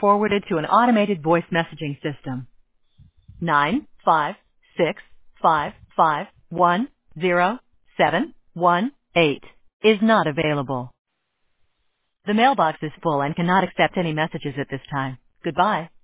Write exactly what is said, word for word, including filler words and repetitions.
forwarded to an automated voice messaging system. Nine five six five five one zero seven one eight is not available. The mailbox is full and cannot accept any messages at this time. Goodbye.